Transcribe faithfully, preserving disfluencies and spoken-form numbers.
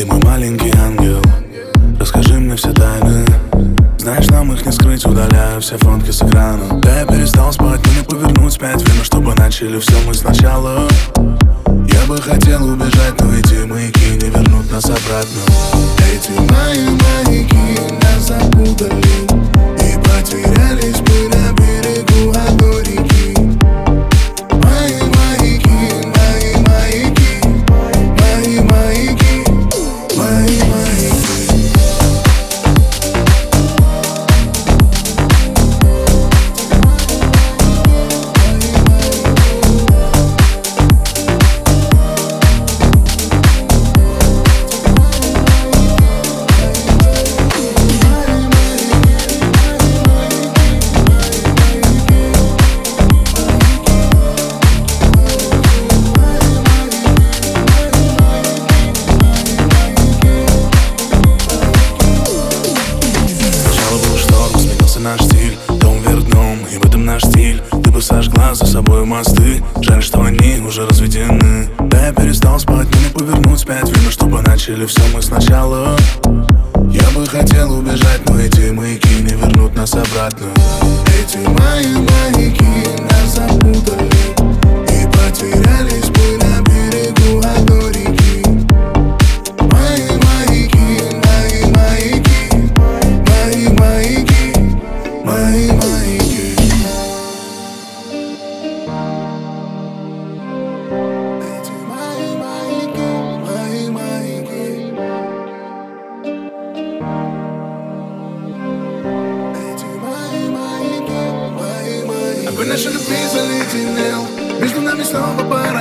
Ты мой маленький ангел, расскажи мне все тайны. Знаешь, нам их не скрыть, удаляю все фотки с экрана. Да я перестал спать, но не повернуть пять время, чтобы начали все мы сначала. Я бы хотел убежать, но эти маяки не вернут нас обратно. Эти мои маяки нас запутали и потерялись мы на берегу одной реки. Мои маяки, мои маяки, мои маяки, мои маяки. Наш стиль, дом вверх дном, и в этом наш стиль. Ты бы сожгла за собой мосты, жаль, что они уже разведены. Да я перестал спать, но не повернуть пять время, чтобы начали все мы сначала. Я бы хотел убежать, но эти маяки не вернут нас обратно. Эти мои маяки нас запутали и потерялись мы на берегу одной реки. Мои маяки, мои маяки, мои маяки, мои маяки. Эти мои маяки, мои маяки. Эти мои маяки, мои маяки. Огонь нашей любви заледенел, между нами снова пора.